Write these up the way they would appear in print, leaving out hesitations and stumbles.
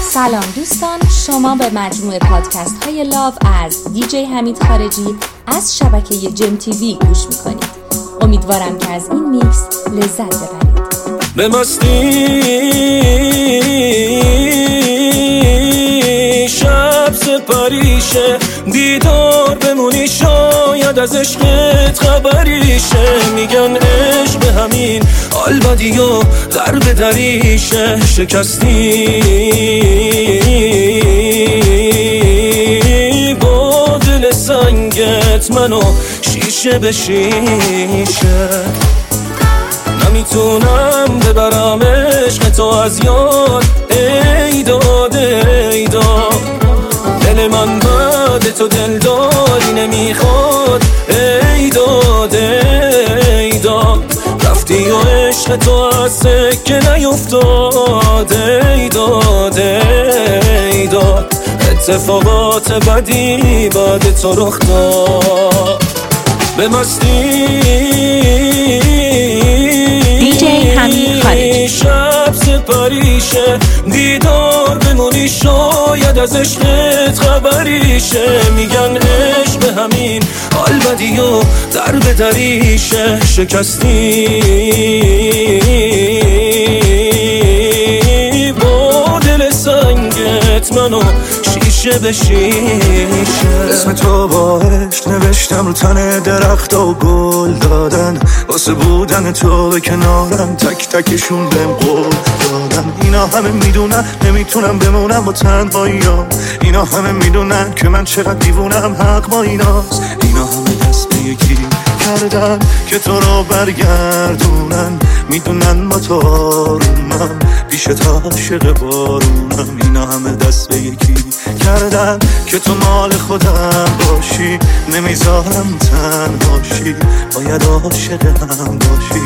سلام دوستان، شما به مجموعه پادکست های لاو از دیجی حمید خارجی از شبکه جم تیوی گوش میکنید. امیدوارم که از این میکس لذت ببرید. به مستی شب سپریشه، دیدار بمونی شاید از عشقت خبریشه. میگن عشق به همین حال بدی و در به دریشه. شکستی با دل سنگت منو شیشه به شیشه. نمیتونم ببرم عشق تو از یاد، ای داد ای داد. دل من بعد تو دلداری نمیخواد، ای داد ای داد. رفتی و عشق تو از سکه نیفتاد، ای داد ای داد. اتفاقات بدی بعد تو رخ داد. به مستی دیجی حمید خارجی. شب سپریشه، دیدار بمونی شاید از عشقت خبریشه. میگن عشق به همین حال بدی و در به دریشه. شکستی با دل سنگت منو شیشه به شیشه. اسم تو با عشق نوشتم رو تن درخت و گل دادن، واسه بودن تو به کنارم تک تکشون بهم قول دادن. اینا همه میدونن نمیتونم بمونم با تنهاییام، اینا همه میدونن که من چقدر دیوونم، حق با ایناست. اینا همه دست به یکی کردن که تو رو برگردونن، میدونن با تو آرومم پیش تا عاشق بارونم. اینا همه دست به یکی کردن که تو مال خودم باشی، نمیذارم تنهاشی، باید عاشق هم باشی.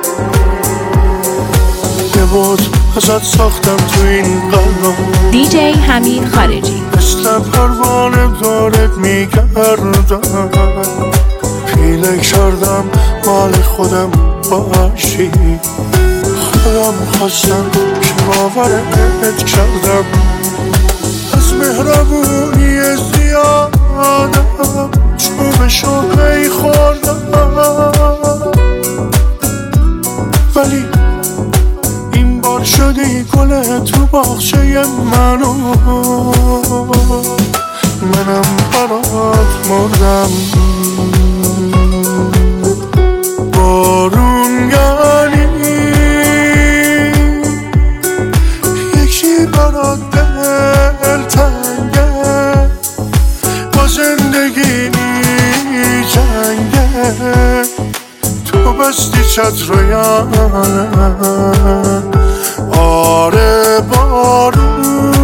یه بود ازت ساختم تو این قلبم، دیجی حمید خارجی. مثل پروانه دارت میگردم، پیله کردم مال خودم باشی. خودم خواستم که باورت کردم، از مهربونی زیادم چوبشو پی خوردم. ولی این بار شدی گل تو باغچه منو، منم برات مردم. بارون یعنی یکی برات دل تنگه، با زندگی جنگه. تو بستی چتریانه، آره بارون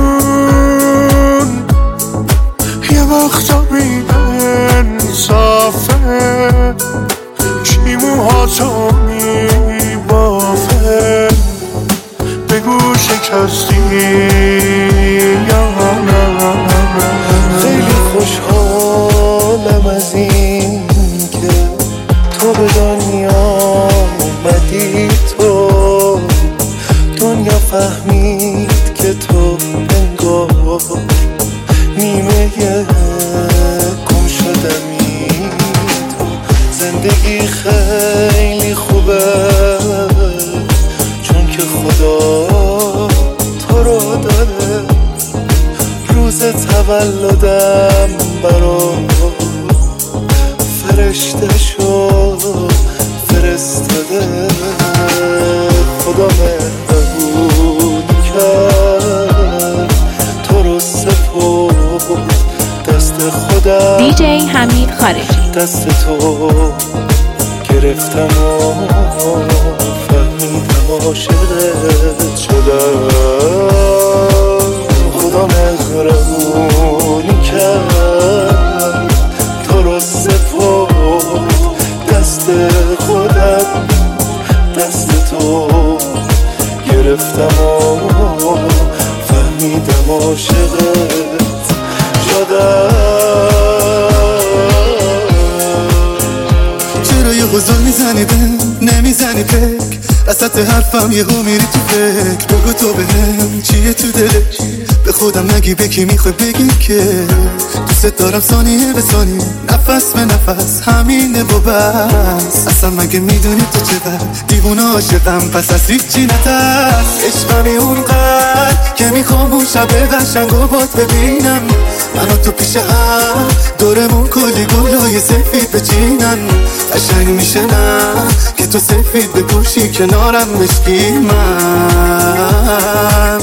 یه وقتا بی انصافه، چی موهاتو میبافه. بگو شکستی یا نه. خیلی خوشحالم از این که تو به دنیا اومدی، تو دنیا فهمید که تو انگار نیمه گم شدمی. تو زندگی خیلی خوبه چون که خدا تو رو داره. روز تولدم برات فرشته شو فرستاده. خدا مهربون کرد تو رو سپرد دست خودم. دیجی حمید خارجی. دست تو گرفتم و فهمیدم عاشقت شدم. خدا مهربون کرد تو رو سپرد دست خودم. دست تو گرفتم و فهمیدم عاشقت شدم. چرا یه حضور میزنی دل نمیزنی فکر وسط حرفم یهو میری تو فکر. بگو تو بهم چیه تو دلت، به خودم نگی به کی میخوای بگی که دوست دارم ثانیه به ثانیه نفس به نفس همینه و بس. اصلا مگه میدونی تو چقدر دیوونه عاشقم پس از هیچی نترس. عشقمی اونقدر که میخوام اون شب قشنگ و باد ببینم منو تو پیش هم دورمون کلی گلای سفید بچینن. قشنگ میشه نه که تو سفید بپوشی کنارم مشکی من.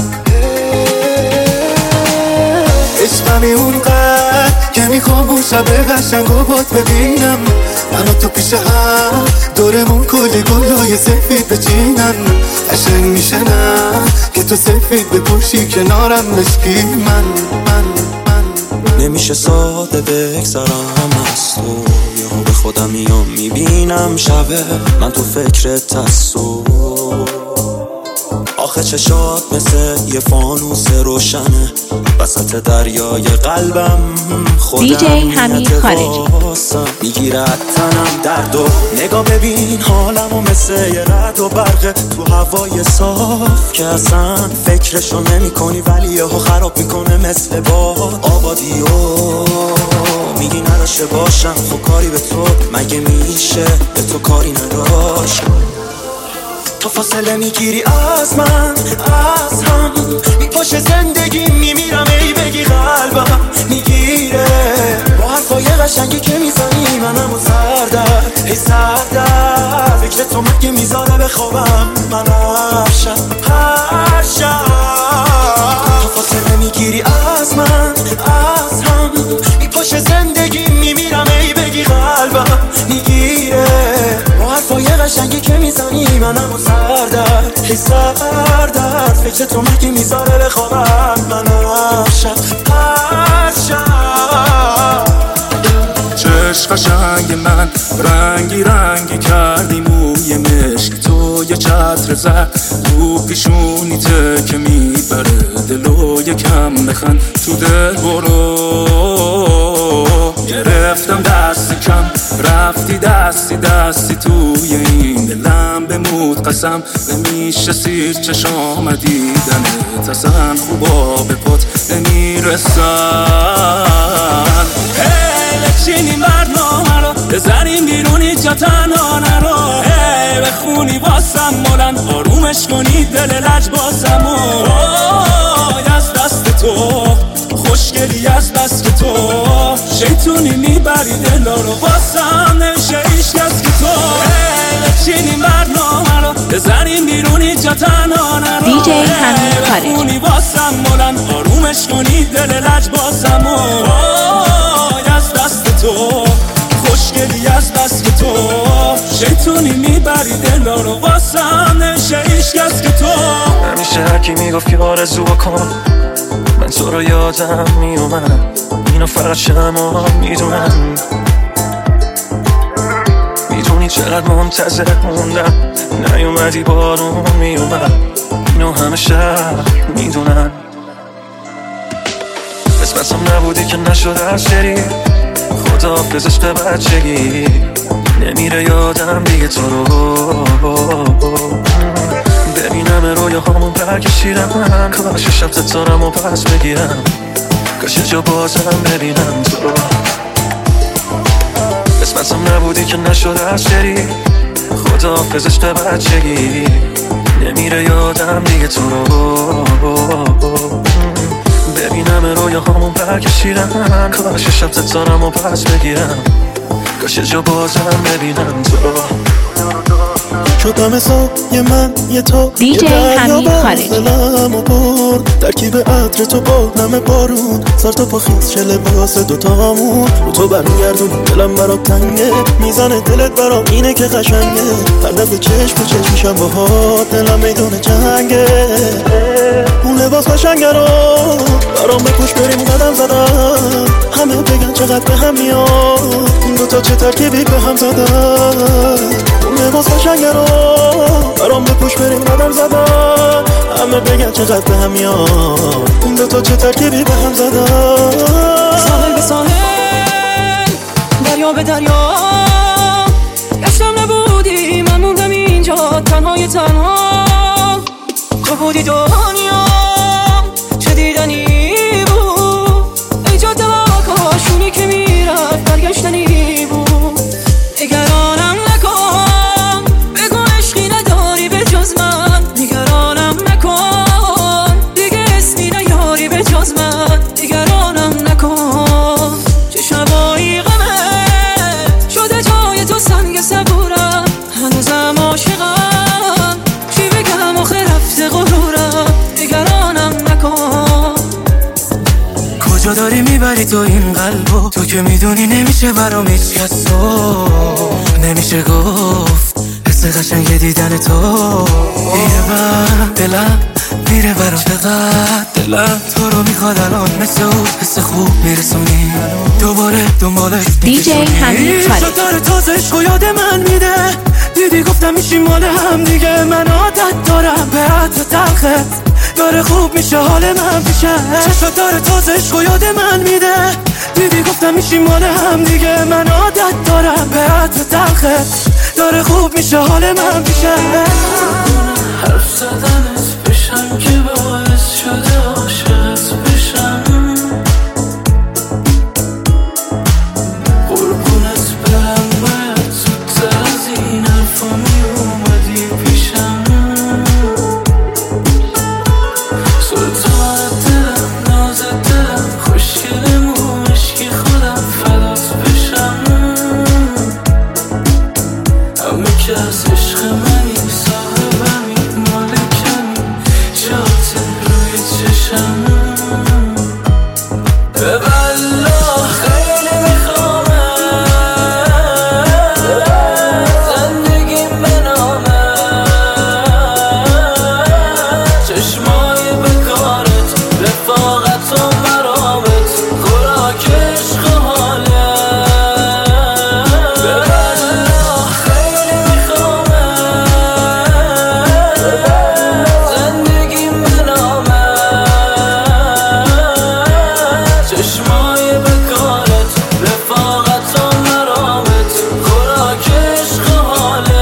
عشقمی اونقدر که میخوام اون شب قشنگ و باد ببینم منو تو پیش هم دورمون کلی گلای سفید بچینن. قشنگ میشه نه که تو سفید بپوشی کنارم مشکی من. نمیشه ساده بگذرم از تو، یهو به خودم میام میبینم شبه من تو فکرت هستو. آخه چشات مثل یه فانوس روشنه وسط دریای قلبم. خودم دیجی حمید خارجی میگیرد تنم درد و نگاه ببین حالمو مثل یه رد و برقه تو هوای صاف که اصلا فکرشو نمی کنی ولی یهو خراب میکنه مثل باد آبادیو. میگی نداشته باشم خب کاری به تو مگه میشه به تو کاری نداشت. تو فاصله میگیری از من از هم میپاشه زندگی میمیرم ای بگی قلبم میگیره با حرفای قشنگی که میزنی منمو سردرد ای سردرد. فکر تو مگه میذاره بخوابم من هر شب تو فاصله میگیری از من از هم میپاشه زندگی میمیرم ای بگی قلبم میگیره با حرفای قشنگی که میزنی منمو سردرد ای سردرد. فکر تو مگه میذاره بخوابم من هر شب. چشم قشنگ من رنگی رنگی کردی موی مشک تو یه چتر زد رو پیشونیته که میبره دلو یکم بخند تو دل برو. گرفتم دست کم رفتی دستی توی این دلم بمود قسم نمیشه سیر چشام دیدنت اصلا خوبا به پات نمیرسن. چینی برنامه رو بزنیم بیرونی جا تنها نرو بخونی واسم مولن آرومش کنی دل لج باسم از دست تو خوشگلی از بس که تو شیطونی میبری دلا رو واسم نمیشه ایش کس که تو چینی برنامه رو بزنیم بیرونی جا تنها نرو دیجی حمید خارجی بخونی واسم مولن آرومش کنی دل لج باسم تو خوشگلی از بس که تو شیطونی میبری دلا رو واسم نمیشه ایش کس که تو. همیشه هرکی میگفت که آرزو بکن من تو رو یادم میومد اینو فقط شما میدونم. میدونی چقدر منتظر موندم نیومدی بارون میومد اینو همه شب میدونم. قسمتم نبودی که نشد هر سری خداحافظ عشق بچگی نمیره یادم دیگه تو رو ببینم رویا همون برگشیدم کاش شب ستارم و پس بگیرم کاش جا بازم ببینم تو. قسمتم نبودی که نشد هر سری خداحافظ عشق بچگی نمیره یادم دیگه تو رو ببینم رویا همون برگشیدم کاش شب ستارم و پس بگیرم کاش جا بازم ببینم تو. شدم یه من یه تو دیجی حمید خارجی دلمو برد ترکیب عطر تو با نم بارون سر تا پا خیز چه لباس دوتامون رو تو برمیگردون دلم برام تنگه میزنه دلت برام اینه که قشنگه هر دفعه چشم تو چشم میشم باهات دلم میدونه جنگه اون لباس قشنگه رو برام بپوش بریم قدم زدم همه بگن چقدر به هم میاد این دوتا چه ترکیبی به هم زدن اون لباس قشنگه رو برام بپوش بریم قدم زدن همه بگن چقدر به هم میاد این دوتا چه ترکیبی به هم زدن. ساحل به ساحل دریا به دریا گشتم نبودی من موندم اینجا تنهای تنها تو بودی دنیا چه دیدنی کجا داری میبری تو این قلبو؟ تو که میدونی نمیشه برام هیچ کس تو نمیشه گفت حس قشنگ دیدن تو یه بر دلم میره برام چقدر دلم تو رو میخواد الان مثل اون حس خوب میرسونی دوباره دنبالش دیجی حمید خالجی شطار تازه عشق و یاد من میده دیدی گفتم میشیم مال هم دیگه من عادت دارم به عطر تلخت داره خوب میشه حال من پیشه چشات داره تازه عشق و یاد من میده دیدی گفتم میشیم مال هم دیگه من عادت دارم به عطر تلخت داره خوب میشه حال من پیشه حرف زدنت بشم که باعث شده عاشقت بشم قربونت برم باید زودتر از این حرفا میومدی پیشم سلطان دلم ناز دلم خوشگلمون عشقی خودم فدات بشم همه که از عشق منی صاحبمی مالکمی جات روی چشم به والله خیلی میخوامت زندگیم به نامت چشمای بکارت رفاقت و مرامت خوراک عشق و حالت به والله خیلی میخوامت زندگیم به نامت چشمای بکارت رفاقت و مرامت خوراک عشق و حالت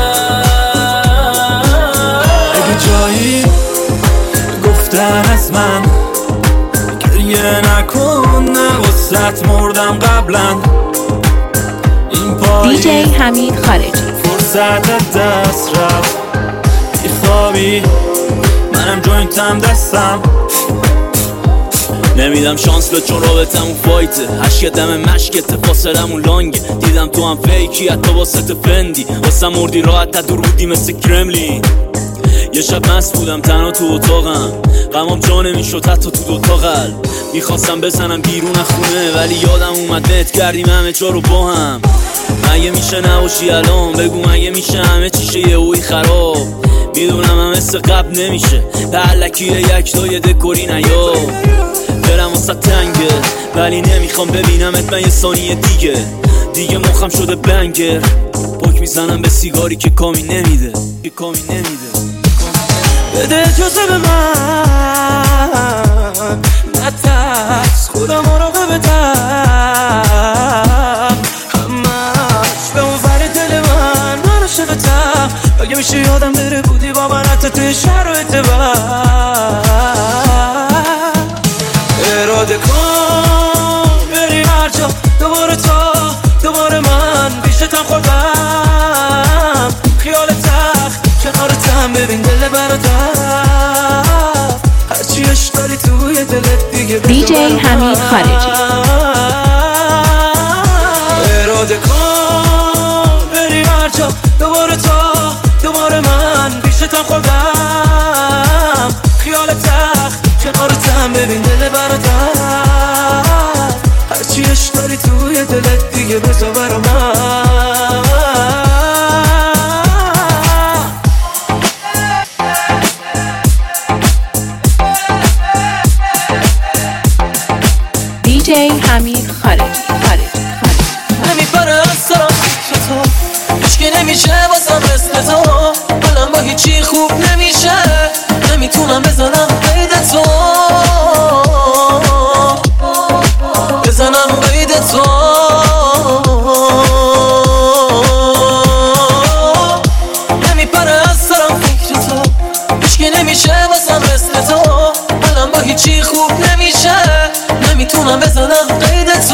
اگه جایی گفتن از من گریه نکن نه وسط مردم قبلا این پایی دیجی حمید خالجی فرصت دست رفت بیخوابی منم جوینتم دستم نمیدم شانس به چون رابطمون فایته عشق دم مشکته فاصلمون لانگه دیدم تو هم فیکی حتی واسه فندی واسه مردی راحت تا دور بودی مثل کرملین یه شب مست بودم تنها تو اتاقم غمام جا نمیشد حتی تو دوتا قلب میخواستم بزنم بیرون از خونه ولی یادم اومد نت کردیم همه جا رو با هم مگه میشه نباشی الان بگو مگه میشه همه چیشه یه اوی خراب میدونم هم مثل قبل نمیشه به علکیه یک تا یه دکوری نیا دلم واسه تنگه ولی نمیخوام ببینمت من یه ثانیه دیگه مخم شده بنگر پاک میزنم به سیگاری که کامی نمیده بده اجازه به من نترس خودم مراقبتم همش به اون ور دل من عاشقتم اگه میشه یادم بره بودی با من حتی توی شرایط بد اراده کن بری هر جا دوباره دوباره من بیشتم خوردم خیال تخت کنارتم ببین دل برادر هرچی عشق داری توی دلت دیگه دیجی حمید خالجی اراده کن بری هر جا دوباره من بیشتم خوردم خیال تخت کنارتم ببین دل برادر هرچی عشق داری توی دلت دیگه بذار برا من دیجی حمید خالجی نمیپره از سرم فکر تو هیچکی نمیشه بازم مثل تو حالم با هیچی خوب نمیشه نمیتونم بزنم قید تو نمیپره از سرم فکر تو هیچکی نمیشه بازم مثل تو حالم با هیچی خوب نمیشه نمیتونم بزنم قید تو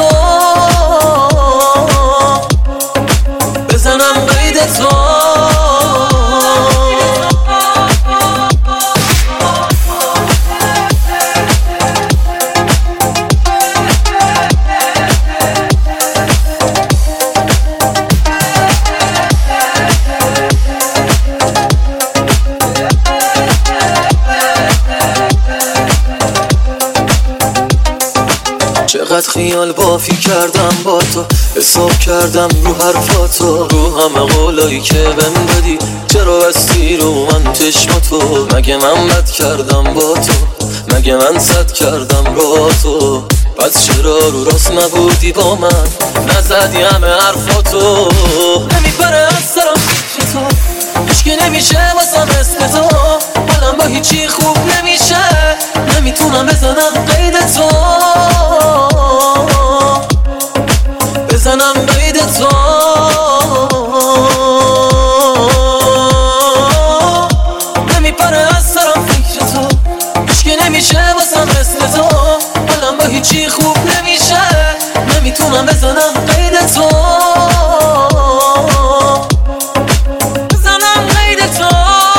چقدر خیال بافی کردم با تو، حساب کردم رو حرفاتو، رو همه قولایی که بهم دادی. چرا بستی رو من چشماتو؟ مگه من بد کردم با تو؟ مگه من صد کردم با تو؟ پس چرا رو راست نبودی با من؟ نزدی همه حرفاتو. نمیپره از سرم فکر تو، هیچکی نمیشه واسم مثل تو. حالم با هیچی خوب نمیشه، نمیتونم بزنم قید تو، بزنم قید تو. نمیپره از سرم فکر تو، هیچکی نمیشه واسم مثل تو. حالم با هیچی خوب نمیشه، نمیتونم بزنم قید تو، بزنم قید تو.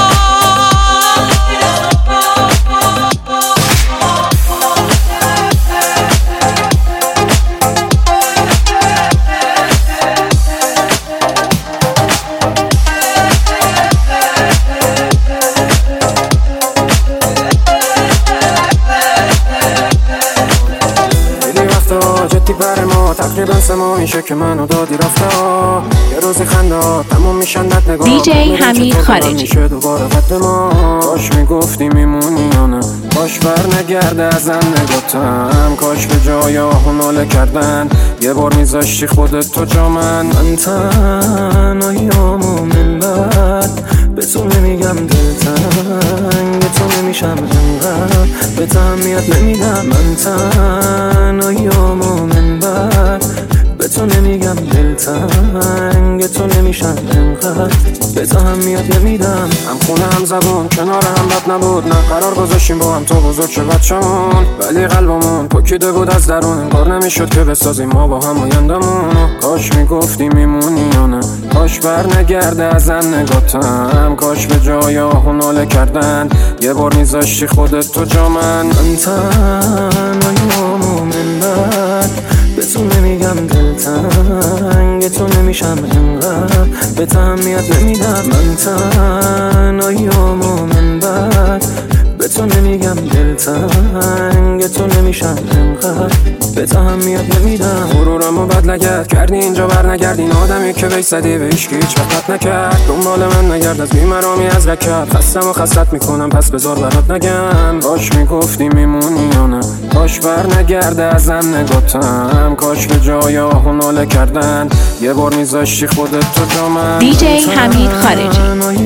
تقریبا 3 ماه میشه که منو دادی رفته، یه روزی خنده تموم میشن بد نگاه. دیجی حمید خارجی میشه دوباره قد ما. کاش میگفتی میمونی یا نه، کاش بر نگرده ازم نگفتم، کاش به جای آهون حاله کردن یه بار میذاشتی خودت تو جا من تنهاییامو من بعد به تو نمیگم دلتنگ تو نمیشم انقدر به تهمیت نمیدم. من تنهاییامو من بعد به تو نمیگم دلتنگ تو نمیشم انقدر به تهمیت نمیدم. هم خونه هم زبون کنار هم بد نبود، نه قرار گذاشتیم با هم تو بزرگ چه بچمون، ولی قلبمون پکیده بود از درون، انگار نمیشد که بسازیم ما با هم آیندمون. کاش میگفتی میمونی یا نه، کاش بر نگرده ازم نگاتم، کاش به جای آهون حاله کردن یه بار میذاشتی خودت تو جا من تنهاییامو من بعد به تو نمیگم دلتنگ تو نمیشم انقدر به تهمیت نمیدم. من تنهاییامو من بعد به تو نمیگم دلتنگ تو نمیشم انقدر به تهمیت نمیدم. غرورمو بد لگد کردی اینجا بر نگردین، آدمی که بهش زدی به هیچ وقت نکرد. دنبال من نگرد از بیمرامی از رکب، خستم و خستت میکنم پس بذار برات نگم. کاش میگفتی میمونی یا نه، کاش بر نگرده ازم نگاتم، کاش به جای آهون حاله کردن یه بار میذاشتی خودت تو جا من. دیجی حمید خارجی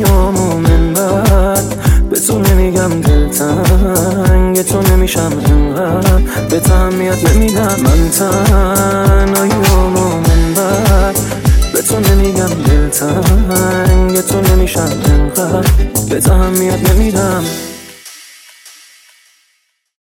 به تو نمیگم دلتنگ تو نمیشم انقدر به تهمیت نمیدم. من تنهاییامو من بعد به تو نمیگم دلتنگ